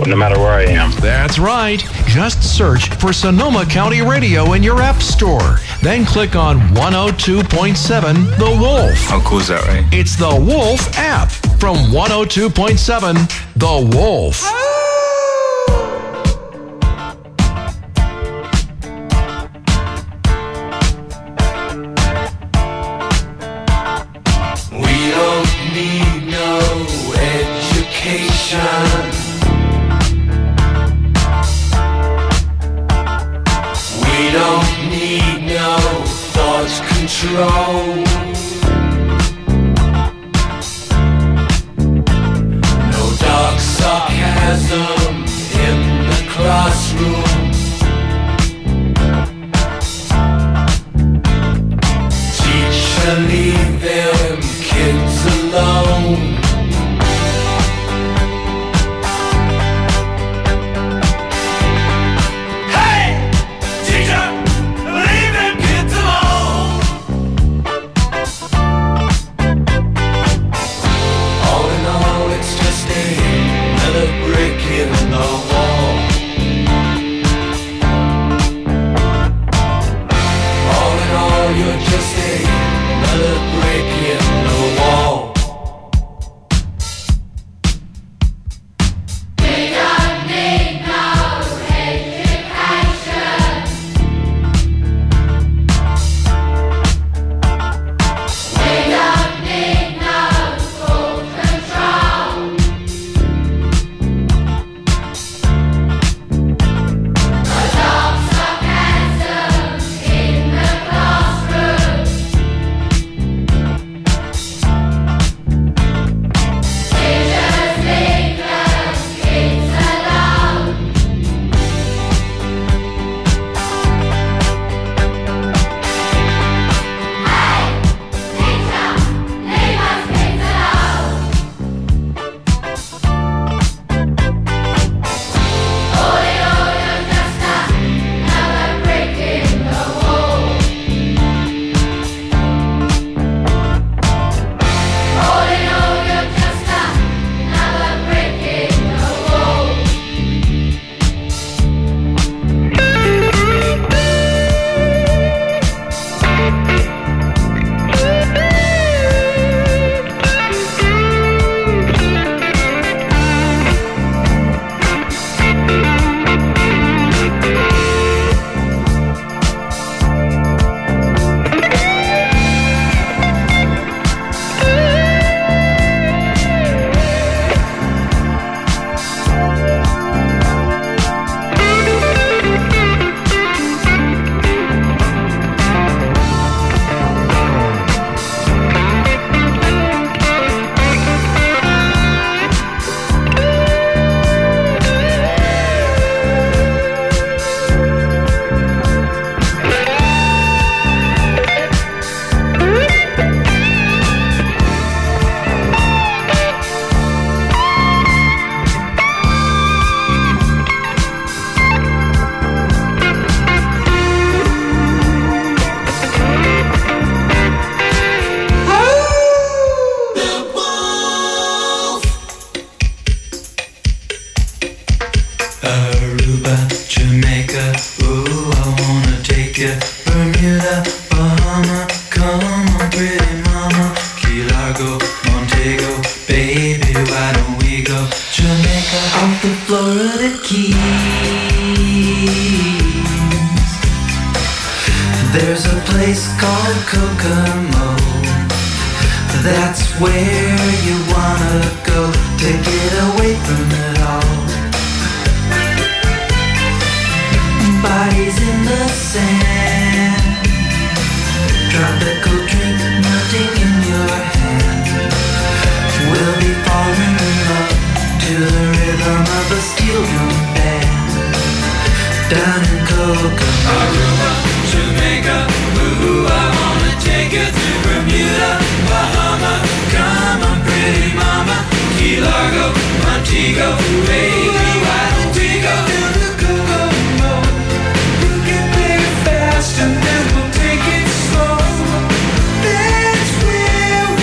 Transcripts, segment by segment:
no matter where I am. That's right. Just search for Sonoma County Radio in your app store. Then click on 102.7 The Wolf. How cool is that, right? It's the Wolf app from 102.7 The Wolf. No dark sarcasm in the classroom. Teacher, leave them kids alone.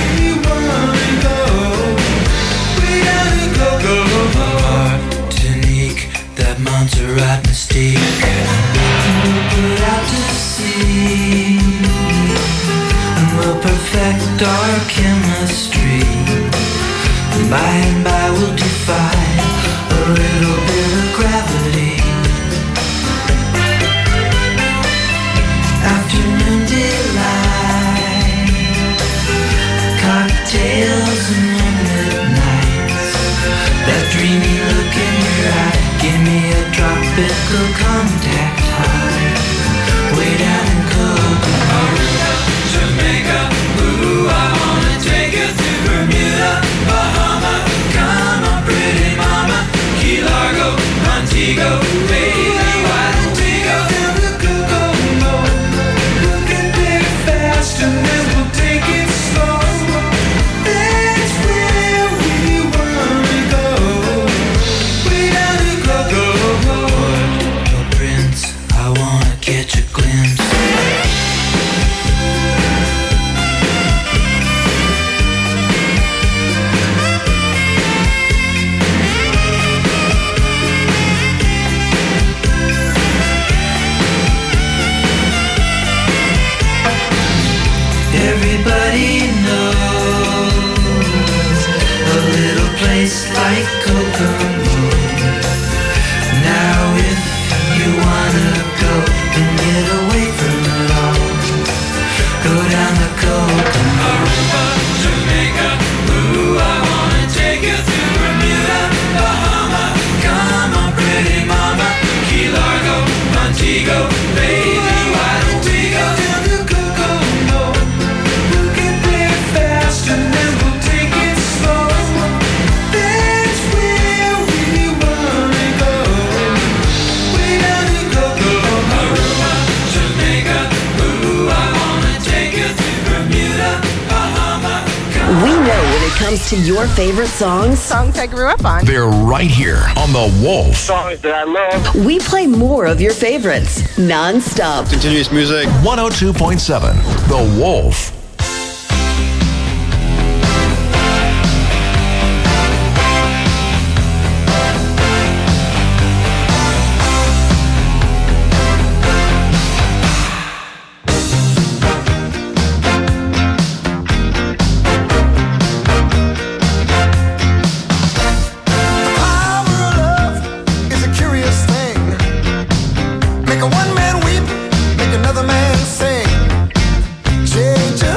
Martinique. once a rotten mistake. We'll put out to sea, and we'll perfect our chemistry. And by we'll defy a little bit of gravity. Afternoon delight, cocktails and moonlit nights. That dreamy look in your eye, give me a tropical contact high. Way down in Kokomo, Jamaica, ooh, I wanna take you to Bermuda, Bahama. Come on, pretty mama, Key Largo, Montego, baby, why don't we go down to Kokomo? We'll get there fast and then we'll take it slow. That's where we wanna go. Way down to Kokomo. Port-au Prince, I wanna catch a glimpse. Everybody knows a little place like Kokomo. Now if you wanna go and get away from it all, go down to Kokomo. Aruba, Jamaica, ooh, I wanna take you to Bermuda, Bahama. Come on, pretty mama, Key Largo, Montego, baby, why don't we go down to Kokomo? We'll get there fast and then we'll take it slow. That's where we wanna go. Way down to Kokomo. Aruba, Jamaica, ooh, I wanna take you to Bermuda, Bahama. We know when it comes to your favorite songs, Songs I grew up on. They're right here on The Wolf. Songs that I love. we play more of your favorites non-stop. Continuous music. 102.7 The Wolf. Power of love is a curious thing. Make a one man weep, make another man sing. Change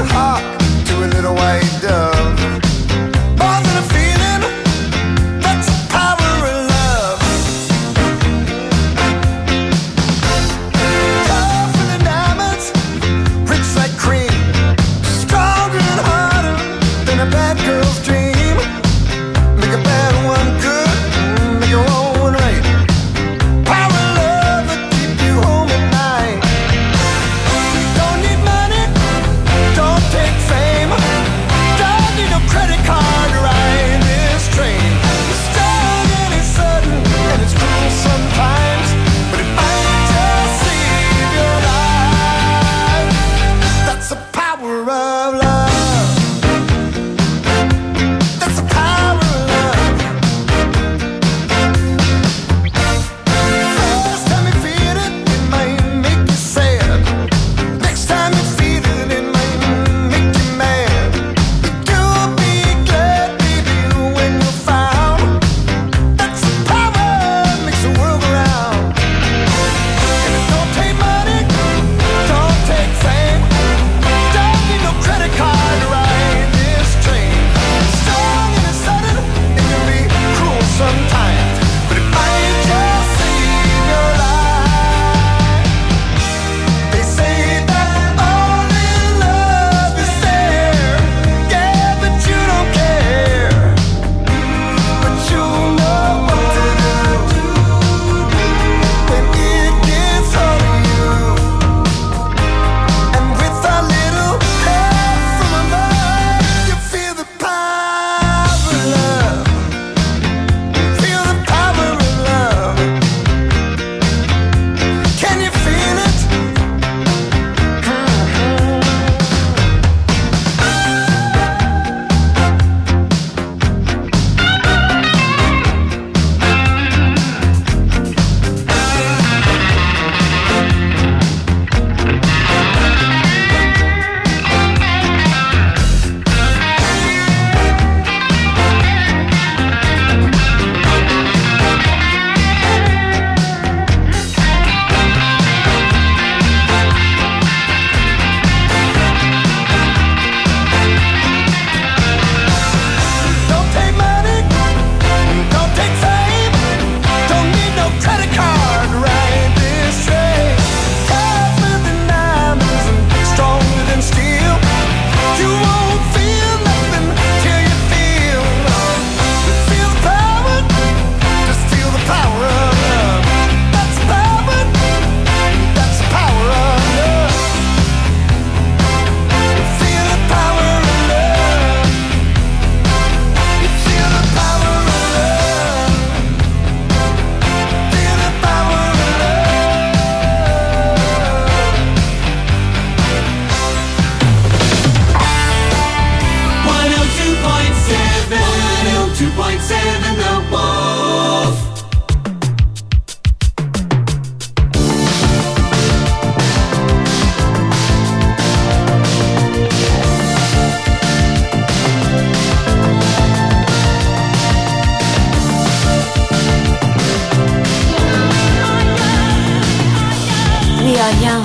are young,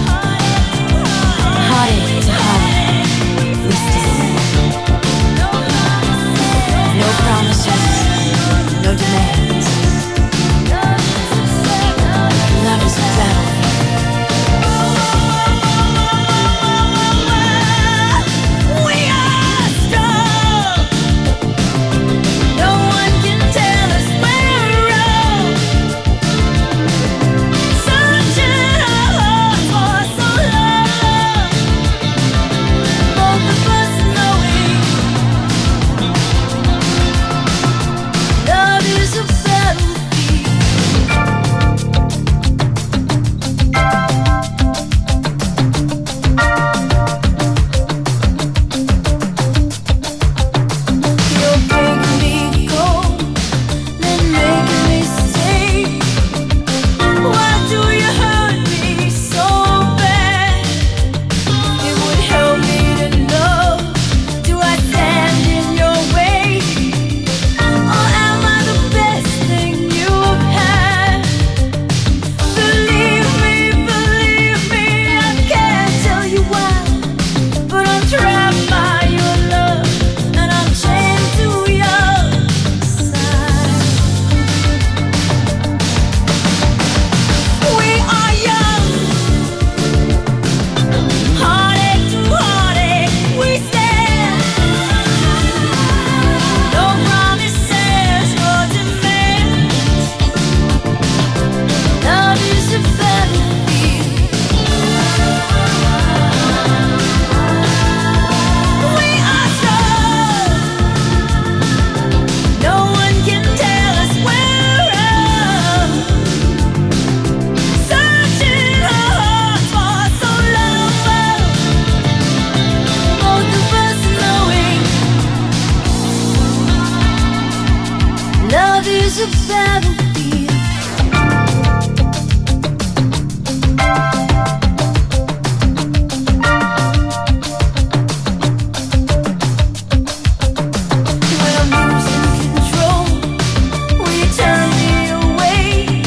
heartache to heartache, we stand. No promises, no demands. Love is a battlefield. We are strong. No one can tell us we're wrong. Searching our hearts for so long. Both of us knowing love is a battlefield. You're breaking me cold, then making me stay. Why do you hurt me so bad? It would help me to know, do I stand in your way? Or am I the best thing you've had? Believe me, I can't tell you why, but I'm trapped by your love, and I'm chained to your side. We are young, heartache to heartache, we stand. No promises, no demands. Love is a battlefield. We are strong. No one can tell us we're wrong. Searching our hearts for so long. Both of us knowing love is a battlefield. When I'm losing control, will you turn me away?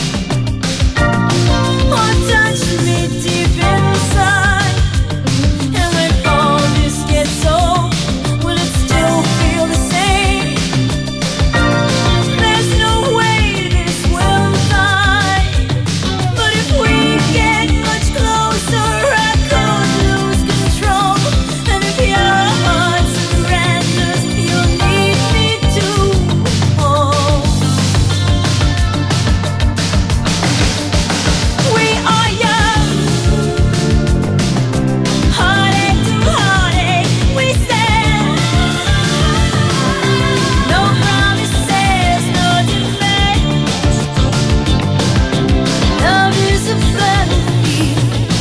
Or touch me deep inside? And when all this gets old, will it still feel the same? There's no way this will die. But if we get much closer, I could lose control. And if your heart surrenders, you'll need me to hold. We are young, heartache to heartache, we stand. No promises, no demands. Love is a battlefield.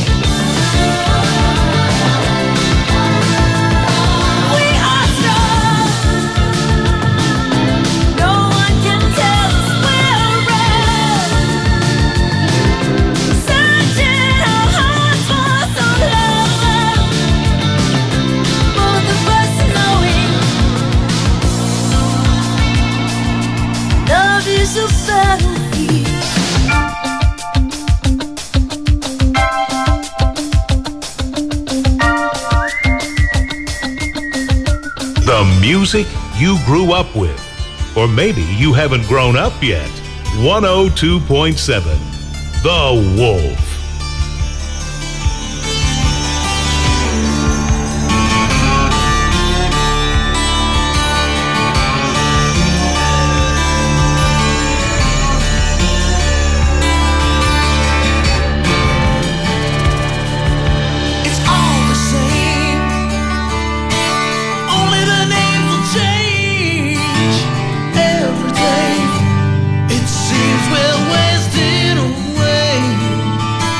We are strong. No one can tell us we're wrong. Searching our hearts for so long. Both of us knowing love is a battlefield. The music you grew up with. Or maybe you haven't grown up yet. 102.7 The Wolf. It's all the same. Only the names will change every day. It seems we're wasting away.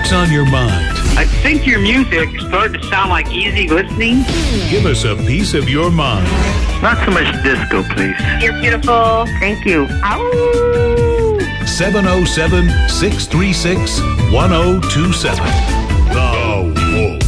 What's on your mind? I think your music started to sound like easy listening. Give us a piece of your mind. Not so much disco, please. You're beautiful. Thank you. Ow. 707-636-1027. The Wolf.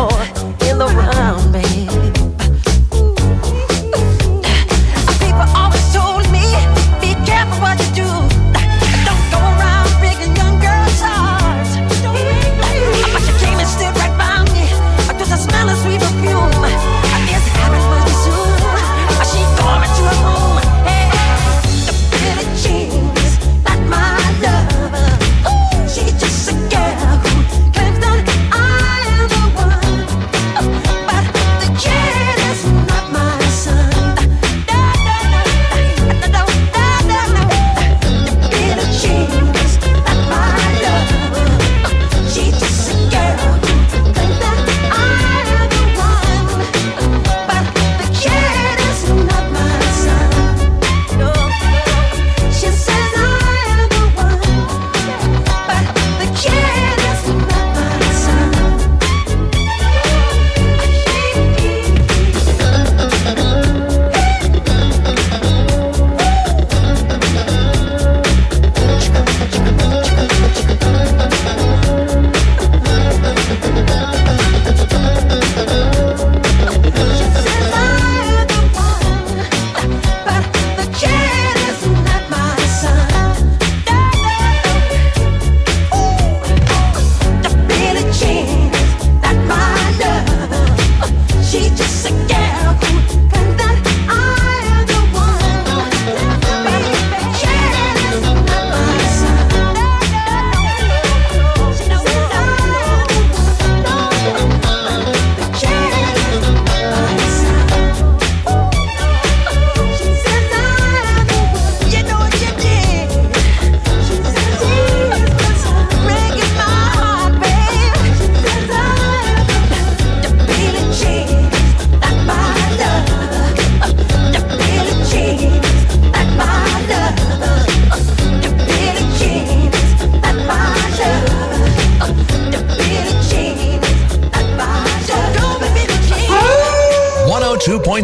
People always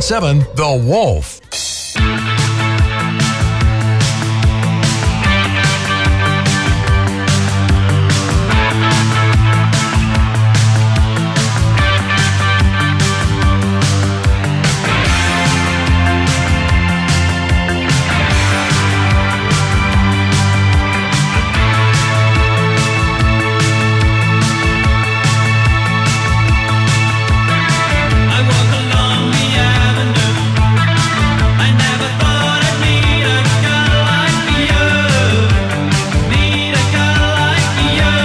102.7 The Wolf. I walk along the avenue. I never thought I'd meet a girl like you. Meet a girl like you.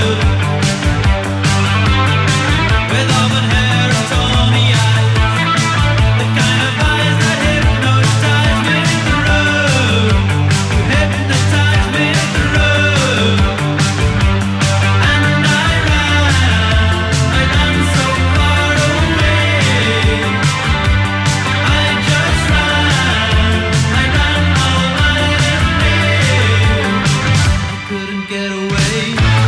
With auburn hair and tawny eyes, the kind of eyes that hypnotize me through. You hypnotize me through. And I ran so far away. I just ran all night and day. I couldn't get away.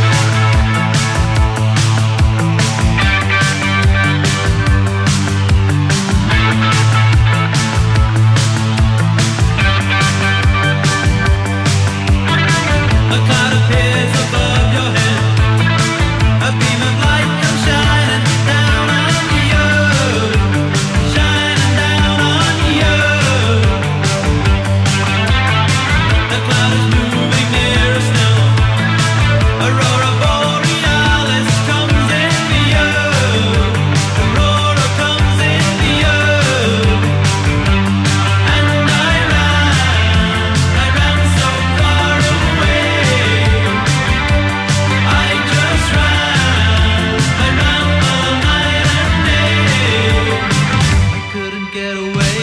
A cloud appears above your head. A beam of light comes shining down on you. Shining down on you. The cloud is moving near us now. Aurora borealis comes into you. Aurora comes into you. And I ran so far away. I just ran all night and day. I couldn't get away.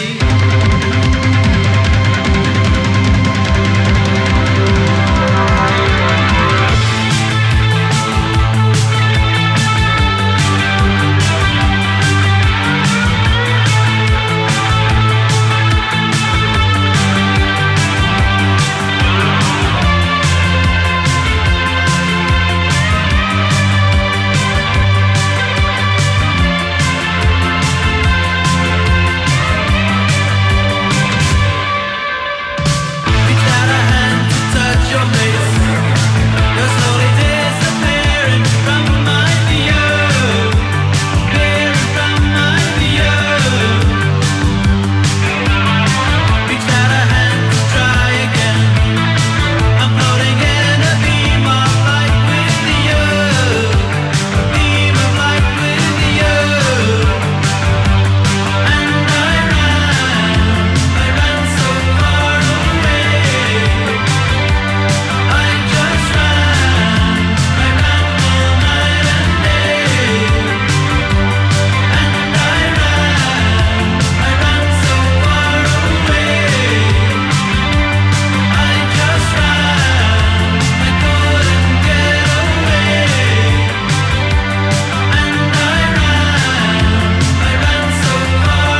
Reached out a hand to touch your face. You're slowly disappearing from my view. Disappearing from my view. Reached out a hand to try again. I'm floating in a beam of light with you. A beam of light with you. And I ran so far away. I just ran all night and day. And I ran so far away. I just ran, I couldn't get away. And I ran so far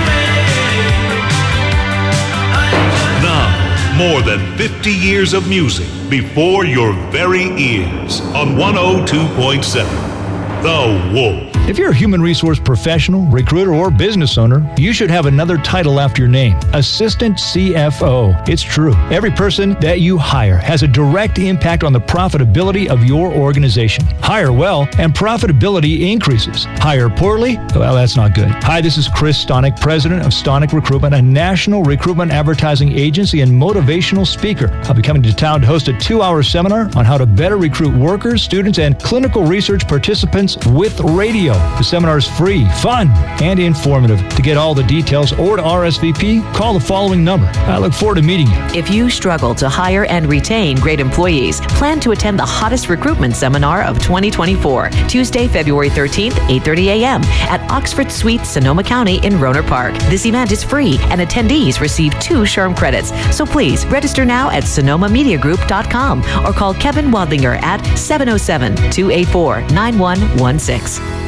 away. Now, more than 50 years of music before your very ears on 102.7 The Wolf. If you're a human resource professional, recruiter, or business owner, you should have another title after your name, Assistant CFO. It's true. Every person that you hire has a direct impact on the profitability of your organization. Hire well, and profitability increases. Hire poorly? Well, that's not good. Hi, this is Chris Stonick, president of Stonick Recruitment, a national recruitment advertising agency and motivational speaker. I'll be coming to town to host a 2-hour seminar on how to better recruit workers, students, and clinical research participants with radio. The seminar is free, fun, and informative. To get all the details or to RSVP, call the following number. I look forward to meeting you. If you struggle to hire and retain great employees, plan to attend the hottest recruitment seminar of 2024, Tuesday, February 13th, 8:30 a.m. at Oxford Suite, Sonoma County in Rohnert Park. This event is free, and attendees receive 2 SHRM credits. So please register now at SonomaMediaGroup.com or call Kevin Wadlinger at 707-284-9116.